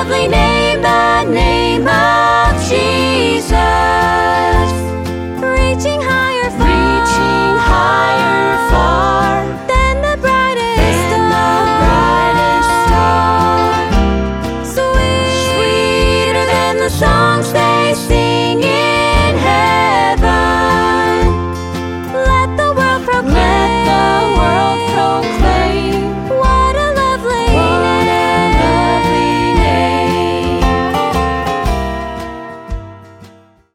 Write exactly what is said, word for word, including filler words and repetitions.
lovely name, the name of Jesus. Reaching higher, far, reaching higher, far than the brightest than the brightest star, star, sweet, sweeter than the sun.